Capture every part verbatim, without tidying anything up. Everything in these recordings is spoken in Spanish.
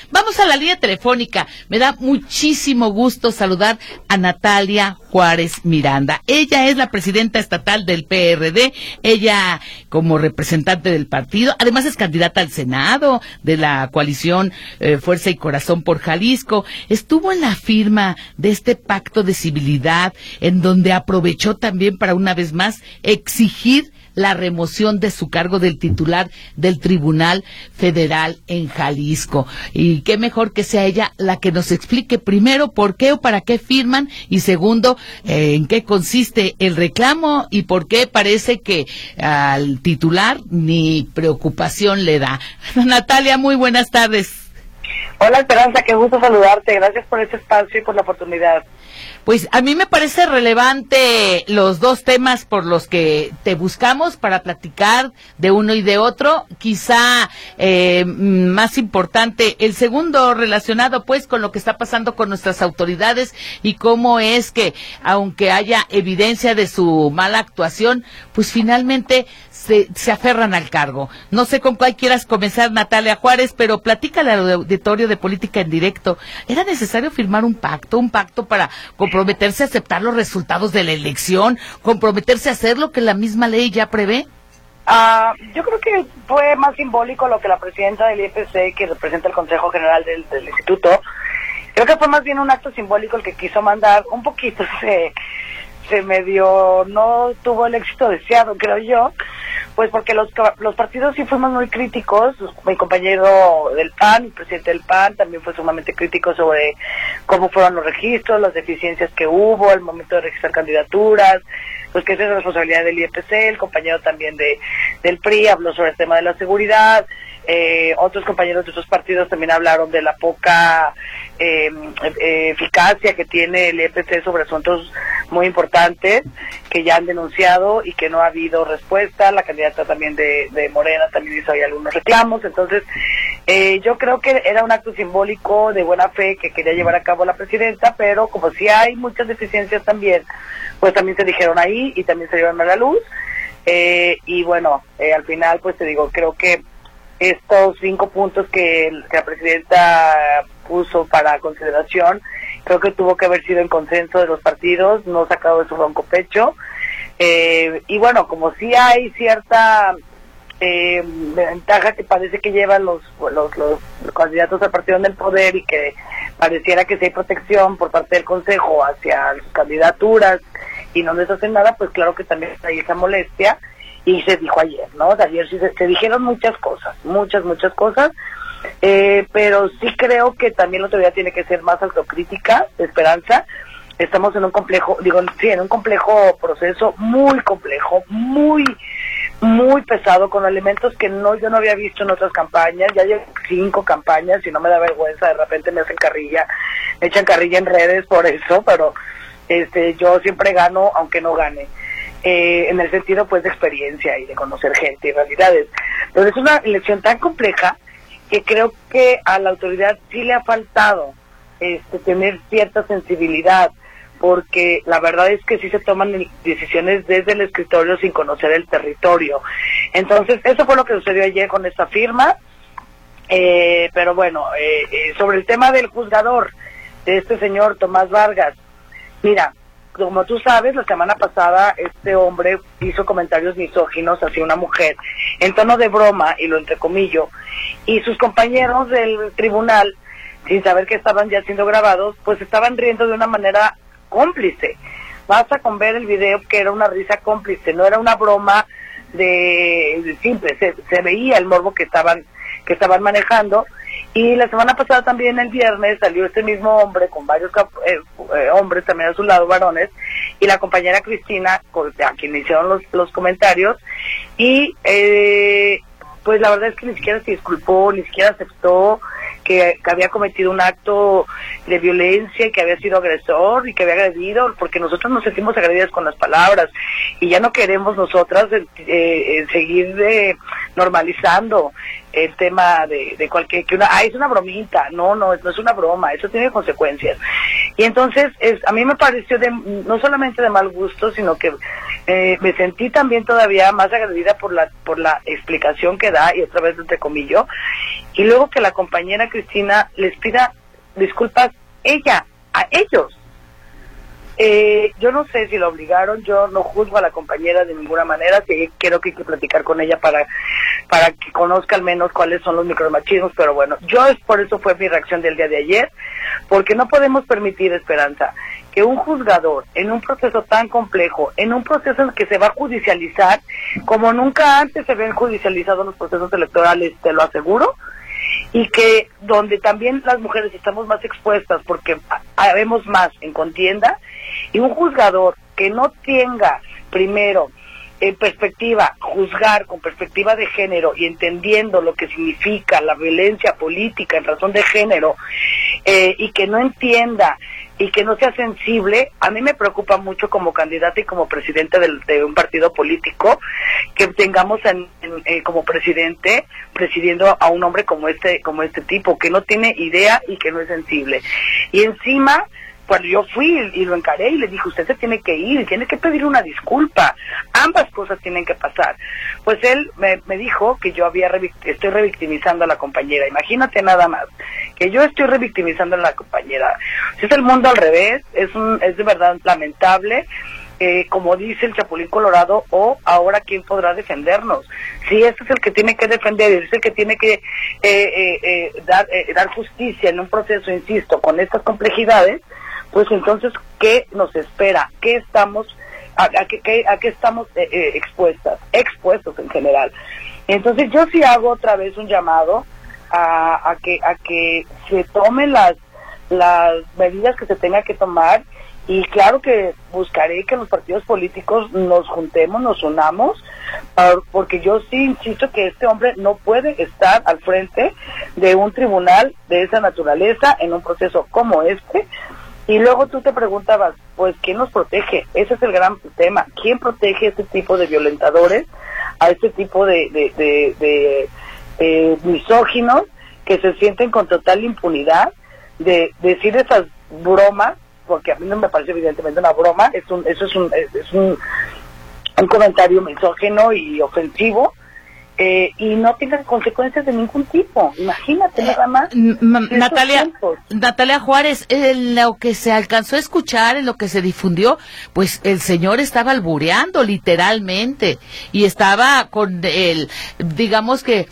Vamos a la línea telefónica. Me da muchísimo gusto saludar a Natalia Juárez Miranda. Ella es la presidenta estatal del P R D, ella como representante del partido, además es candidata al Senado de la coalición eh, Fuerza y Corazón por Jalisco. Estuvo en la firma de este pacto de civilidad, en donde aprovechó también para una vez más exigir la remoción de su cargo del titular del Tribunal Federal en Jalisco. Y qué mejor que sea ella la que nos explique primero por qué o para qué firman, y segundo, eh, en qué consiste el reclamo y por qué parece que al titular ni preocupación le da. Natalia, muy buenas tardes. Hola Esperanza, qué gusto saludarte, gracias por este espacio y por la oportunidad. Pues a mí me parece relevante los dos temas por los que te buscamos para platicar de uno y de otro. Quizá eh, más importante, el segundo relacionado pues con lo que está pasando con nuestras autoridades y cómo es que, aunque haya evidencia de su mala actuación, pues finalmente se, se aferran al cargo. No sé con cuál quieras comenzar, Natalia Juárez, pero platícale al auditorio de Política en Directo. ¿Era necesario firmar un pacto, un pacto para comprometerse a aceptar los resultados de la elección, comprometerse a hacer lo que la misma ley ya prevé? Uh, yo creo que fue más simbólico lo que la presidenta del I F C, que representa el Consejo General del, del Instituto, creo que fue más bien un acto simbólico el que quiso mandar. Un poquito se, se medio, no tuvo el éxito deseado, creo yo, pues porque los los partidos sí fuimos muy críticos. Mi compañero del P A N, el presidente del P A N, también fue sumamente crítico sobre cómo fueron los registros, las deficiencias que hubo al momento de registrar candidaturas, pues que esa es la responsabilidad del I F C. El compañero también de del P R I habló sobre el tema de la seguridad. Eh, otros compañeros de otros partidos también hablaron de la poca eh, eh, eficacia que tiene el I F C sobre asuntos muy importantes que ya han denunciado y que no ha habido respuesta. La candidata también de, de Morena también hizo ahí algunos reclamos. Entonces eh, yo creo que era un acto simbólico de buena fe que quería llevar a cabo la presidenta, pero como si hay muchas deficiencias también, pues también se dijeron ahí y también se dieron a la luz. Eh, y bueno, eh, al final pues te digo, creo que estos cinco puntos que, el, que la presidenta puso para consideración, creo que tuvo que haber sido en consenso de los partidos, no sacado de su ronco pecho. Eh, y bueno, como sí hay cierta eh, ventaja que parece que llevan los, los, los, los candidatos al partido en el poder, y que pareciera que sí hay protección por parte del Consejo hacia sus candidaturas y no les hacen nada, pues claro que también hay esa molestia. Y se dijo ayer, ¿no? Ayer sí se, se dijeron muchas cosas, muchas, muchas cosas, eh, pero sí creo que también la autoridad tiene que ser más autocrítica, Esperanza. Estamos en un complejo, digo, sí, en un complejo proceso, muy complejo, muy, muy pesado, con elementos que no yo no había visto en otras campañas. Ya llevo cinco campañas y no me da vergüenza, de repente me hacen carrilla, me echan carrilla en redes por eso, pero este yo siempre gano, aunque no gane. Eh, en el sentido pues de experiencia y de conocer gente y realidades. Entonces es una elección tan compleja que creo que a la autoridad sí le ha faltado este, tener cierta sensibilidad, porque la verdad es que sí se toman decisiones desde el escritorio sin conocer el territorio. Entonces eso fue lo que sucedió ayer con esta firma. Eh, pero bueno, eh, eh, sobre el tema del juzgador, de este señor Tomás Vargas, mira, como tú sabes, la semana pasada este hombre hizo comentarios misóginos hacia una mujer en tono de broma, y lo entrecomillo, y sus compañeros del tribunal, sin saber que estaban ya siendo grabados, pues estaban riendo de una manera cómplice. Basta con ver el video que era una risa cómplice, no era una broma de, de simple, se, se veía el morbo que estaban que estaban manejando. Y la semana pasada también, el viernes, salió este mismo hombre con varios eh, eh, hombres también a su lado, varones, y la compañera Cristina, con, a quien le hicieron los, los comentarios, y eh, pues la verdad es que ni siquiera se disculpó, ni siquiera aceptó que, que había cometido un acto de violencia, que había sido agresor y que había agredido, porque nosotros nos sentimos agredidas con las palabras y ya no queremos nosotras eh, eh, seguir eh, normalizando el tema de, de cualquier, que una, ah, es una bromita, no, no, no es una broma, eso tiene consecuencias. Y entonces, es, a mí me pareció de, no solamente de mal gusto, sino que Eh, me sentí también todavía más agredida por la por la explicación que da, y otra vez entre comillas, y luego que la compañera Cristina les pida disculpas ella, a ellos. Eh, yo no sé si la obligaron, yo no juzgo a la compañera de ninguna manera, sí, creo que hay que platicar con ella para para que conozca al menos cuáles son los micromachismos, pero bueno, yo es por eso fue mi reacción del día de ayer, porque no podemos permitir, Esperanza, que un juzgador en un proceso tan complejo, en un proceso en que se va a judicializar, como nunca antes se habían judicializado los procesos electorales, te lo aseguro, y que donde también las mujeres estamos más expuestas porque habemos más en contienda, y un juzgador que no tenga primero en perspectiva, juzgar con perspectiva de género y entendiendo lo que significa la violencia política en razón de género, eh, y que no entienda y que no sea sensible, a mí me preocupa mucho como candidata y como presidente del, de un partido político, que tengamos en, en, eh, como presidente, presidiendo a un hombre como este, como este tipo, que no tiene idea y que no es sensible. Y encima, cuando yo fui y lo encaré y le dije, usted se tiene que ir, tiene que pedir una disculpa, ambas cosas tienen que pasar. Pues él me, me dijo que yo había revict- estoy revictimizando a la compañera, imagínate nada más, que yo estoy revictimizando a la compañera. Si es el mundo al revés, es, un, es de verdad lamentable. Eh, como dice el Chapulín Colorado, o ahora quién podrá defendernos. Si este es el que tiene que defender, es el que tiene que eh, eh, eh, dar, eh, dar justicia en un proceso, insisto, con estas complejidades, pues entonces, ¿qué nos espera? ¿Qué estamos, a, a, qué, a qué estamos eh, eh, expuestas? Expuestos en general. Entonces yo sí hago otra vez un llamado a, a que a que se tomen las las medidas que se tenga que tomar. Y claro que buscaré que los partidos políticos nos juntemos, nos unamos, porque yo sí insisto que este hombre no puede estar al frente de un tribunal de esa naturaleza en un proceso como este. Y luego tú te preguntabas, pues, ¿quién nos protege? Ese es el gran tema. ¿Quién protege a este tipo de violentadores, a este tipo de, de, de, de, de misóginos que se sienten con total impunidad de, de decir esas bromas? Porque a mí no me parece evidentemente una broma, es un, eso es un, es un, un comentario misógino y ofensivo, eh, y no tengan consecuencias de ningún tipo. Imagínate nada más. Eh, Natalia, Natalia Juárez, en lo que se alcanzó a escuchar, en lo que se difundió, pues el señor estaba albureando literalmente y estaba con el, digamos que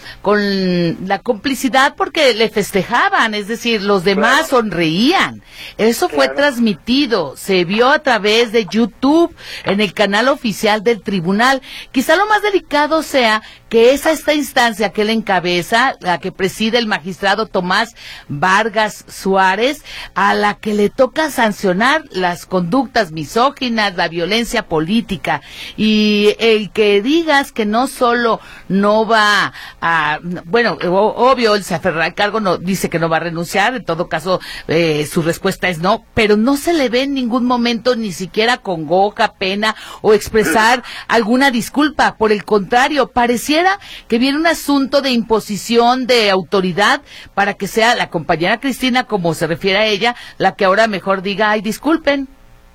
con la complicidad porque le festejaban, es decir, los demás claro. sonreían. Eso claro. fue transmitido, se vio a través de YouTube en el canal oficial del tribunal. Quizá lo más delicado sea que es esta instancia que él encabeza, la que preside el magistrado Tomás Vargas Suárez, a la que le toca sancionar las conductas misóginas, la violencia política, y el que digas que no solo no va a, bueno, obvio, él se aferra al cargo, no dice que no va a renunciar, en todo caso eh, su respuesta es no, pero no se le ve en ningún momento ni siquiera congoja, pena o expresar alguna disculpa, por el contrario, pareciera que viene un asunto de imposición de autoridad para que sea la compañera Cristina, como se refiere a ella, la que ahora mejor diga, ay, disculpen.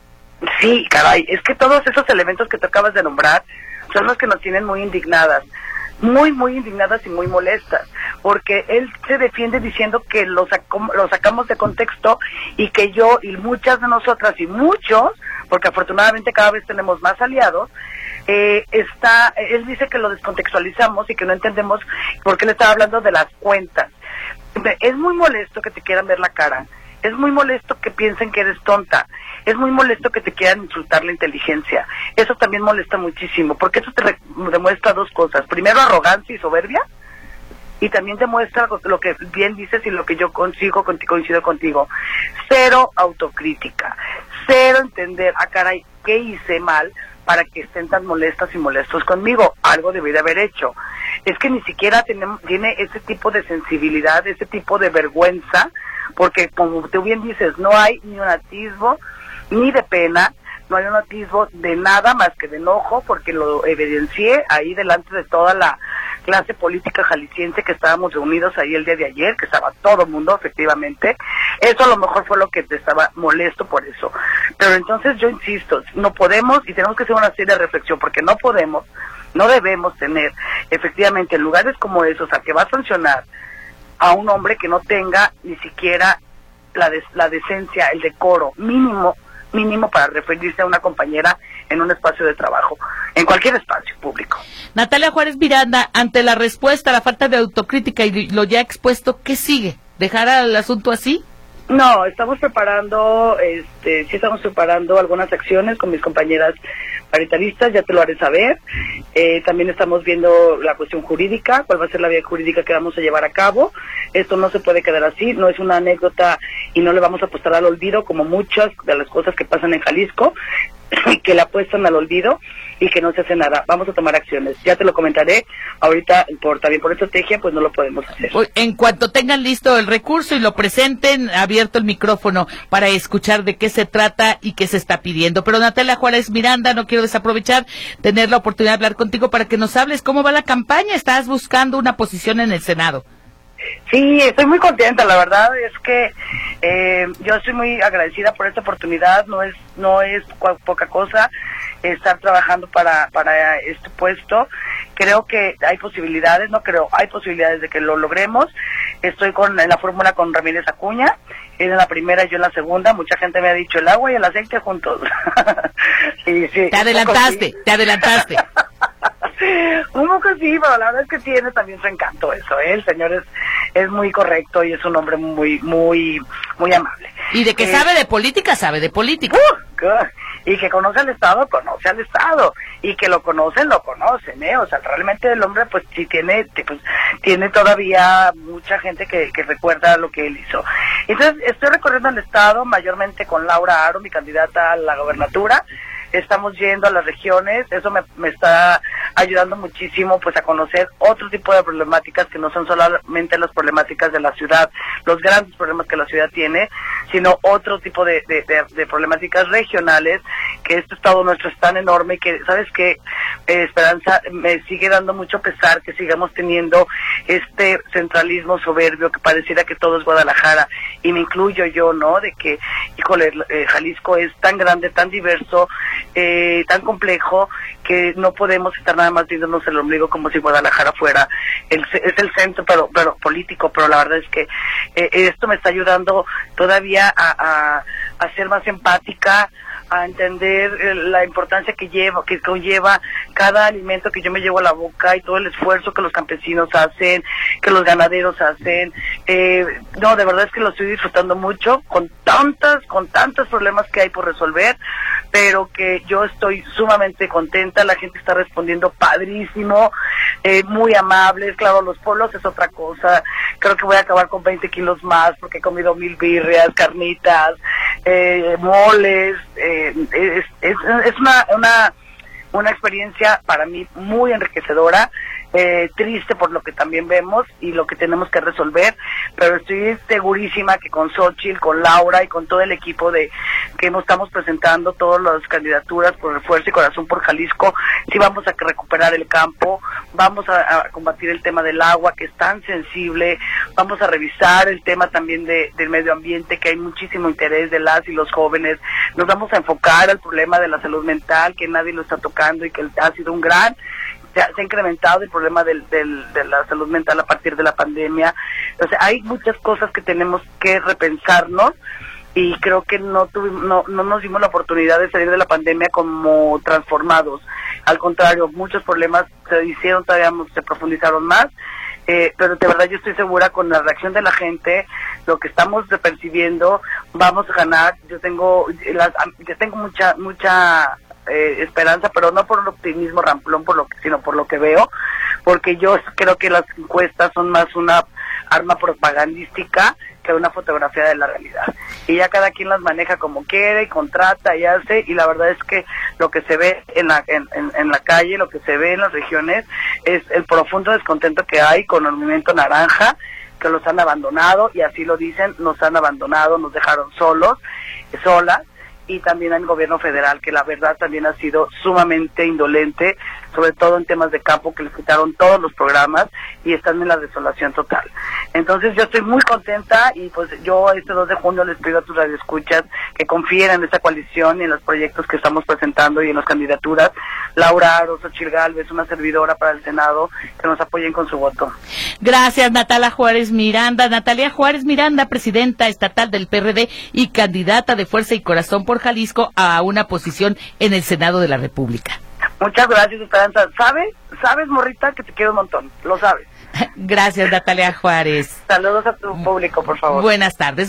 Sí, caray, es que todos esos elementos que tú acabas de nombrar son los que nos tienen muy indignadas, muy, muy indignadas y muy molestas, porque él se defiende diciendo que lo, saco, lo sacamos de contexto y que yo y muchas de nosotras y muchos, porque afortunadamente cada vez tenemos más aliados, Eh, está, él dice que lo descontextualizamos y que no entendemos por qué le estaba hablando de las cuentas. Es muy molesto que te quieran ver la cara, es muy molesto que piensen que eres tonta, es muy molesto que te quieran insultar la inteligencia. Eso también molesta muchísimo, porque eso te re- demuestra dos cosas. Primero, arrogancia y soberbia, y también demuestra lo que bien dices y lo que yo consigo, coincido contigo. Cero autocrítica, cero entender, ah caray, ¿qué hice mal para que estén tan molestas y molestos conmigo? Algo debería haber hecho. Es que ni siquiera tenemos, tiene ese tipo de sensibilidad, ese tipo de vergüenza, porque como tú bien dices, no hay ni un atisbo ni de pena, no hay un atisbo de nada más que de enojo, porque lo evidencié ahí delante de toda la clase política jalisciense que estábamos reunidos ahí el día de ayer, que estaba todo el mundo, efectivamente. Eso a lo mejor fue lo que te estaba molesto por eso. Pero entonces yo insisto, no podemos y tenemos que hacer una serie de reflexión, porque no podemos, no debemos tener, efectivamente, en lugares como esos, a que va a sancionar a un hombre que no tenga ni siquiera la, de, la decencia, el decoro mínimo, mínimo para referirse a una compañera en un espacio de trabajo, en cualquier espacio público. Natalia Juárez Miranda, ante la respuesta, la falta de autocrítica y lo ya expuesto, ¿qué sigue? ¿Dejar el asunto así? No, estamos preparando, este, sí estamos preparando algunas acciones con mis compañeras paritaristas, ya te lo haré saber. Eh, también estamos viendo la cuestión jurídica, cuál va a ser la vía jurídica que vamos a llevar a cabo. Esto no se puede quedar así, no es una anécdota y no le vamos a apostar al olvido como muchas de las cosas que pasan en Jalisco, que le apuestan al olvido y que no se hace nada. Vamos a tomar acciones. Ya te lo comentaré. Ahorita, por también por estrategia, pues no lo podemos hacer. En cuanto tengan listo el recurso y lo presenten, abierto el micrófono para escuchar de qué se trata y qué se está pidiendo. Pero Natalia Juárez Miranda, no quiero desaprovechar tener la oportunidad de hablar contigo para que nos hables cómo va la campaña. Estás buscando una posición en el Senado. Sí, estoy muy contenta, la verdad es que eh, yo estoy muy agradecida por esta oportunidad, no es no es poca cosa estar trabajando para para este puesto. Creo que hay posibilidades, no creo, hay posibilidades de que lo logremos. Estoy con en la fórmula con Ramírez Acuña, él en la primera y yo en la segunda. Mucha gente me ha dicho el agua y el aceite juntos. Y sí, te adelantaste, te adelantaste. Un poco sí, pero la verdad es que tiene también su encanto eso, ¿eh? El señor es es muy correcto y es un hombre muy muy muy amable. Y de que eh, sabe de política, sabe de política. Uh, y que conoce al Estado, conoce al Estado. Y que lo conocen, lo conocen, ¿eh? O sea, realmente el hombre pues sí tiene, pues, tiene todavía mucha gente que, que recuerda lo que él hizo. Entonces, estoy recorriendo el Estado, mayormente con Laura Aro, mi candidata a la gobernatura. Estamos yendo a las regiones, eso me, me está ayudando muchísimo pues a conocer otro tipo de problemáticas que no son solamente las problemáticas de la ciudad, los grandes problemas que la ciudad tiene, sino otro tipo de, de, de, de problemáticas regionales, que este estado nuestro es tan enorme y que, ¿sabes qué? Eh, Esperanza, me sigue dando mucho pesar que sigamos teniendo este centralismo soberbio que pareciera que todo es Guadalajara, y me incluyo yo, ¿no? De que, híjole, eh, Jalisco es tan grande, tan diverso, Eh, tan complejo, que no podemos estar nada más viéndonos el ombligo como si Guadalajara fuera el, es el centro pero, pero político, pero la verdad es que eh, esto me está ayudando todavía a, a, a ser más empática, a entender eh, la importancia que lleva, que conlleva cada alimento que yo me llevo a la boca y todo el esfuerzo que los campesinos hacen, que los ganaderos hacen. Eh, no, de verdad es que lo estoy disfrutando mucho, con tantas, con tantos problemas que hay por resolver, pero que yo estoy sumamente contenta, la gente está respondiendo padrísimo, eh, muy amables. Claro, los pueblos es otra cosa, creo que voy a acabar con veinte kilos más porque he comido mil birrias, carnitas, eh, moles, eh, es, es, es una, una, una experiencia para mí muy enriquecedora. Eh, triste por lo que también vemos y lo que tenemos que resolver, pero estoy segurísima que con Xochitl, con Laura y con todo el equipo de que nos estamos presentando, todas las candidaturas por Refuerzo y Corazón por Jalisco, sí vamos a recuperar el campo, vamos a, a combatir el tema del agua que es tan sensible, vamos a revisar el tema también de, del medio ambiente, que hay muchísimo interés de las y los jóvenes, nos vamos a enfocar al problema de la salud mental, que nadie lo está tocando y que ha sido un gran Se ha, se ha incrementado el problema del, del, de la salud mental a partir de la pandemia. O sea, hay muchas cosas que tenemos que repensarnos y creo que no, tuvimos, no, no nos dimos la oportunidad de salir de la pandemia como transformados. Al contrario, muchos problemas se hicieron todavía, se profundizaron más, eh, pero de verdad yo estoy segura con la reacción de la gente, lo que estamos percibiendo, vamos a ganar. Yo tengo, las, yo tengo mucha, mucha... Eh, esperanza, pero no por un optimismo ramplón, por lo que, sino por lo que veo, porque yo creo que las encuestas son más una arma propagandística que una fotografía de la realidad, y ya cada quien las maneja como quiere y contrata y hace, y la verdad es que lo que se ve en la en, en, en la calle, lo que se ve en las regiones es el profundo descontento que hay con el movimiento naranja, que los han abandonado, y así lo dicen, nos han abandonado, nos dejaron solos, solas. y también al gobierno federal, que la verdad también ha sido sumamente indolente, sobre todo en temas de campo, que les quitaron todos los programas y están en la desolación total. Entonces yo estoy muy contenta y pues yo este dos de junio les pido a tus radioescuchas que confíen en esta coalición y en los proyectos que estamos presentando y en las candidaturas. Laura Aro, Xochitl Gálvez, una servidora para el Senado, que nos apoyen con su voto. Gracias, Natalia Juárez Miranda. Natalia Juárez Miranda, presidenta estatal del P R D y candidata de Fuerza y Corazón por Jalisco a una posición en el Senado de la República. Muchas gracias, Esperanza. ¿Sabes? ¿Sabes, morrita, que te quiero un montón? Lo sabes. Gracias, Natalia Juárez. Saludos a tu público, por favor. Buenas tardes.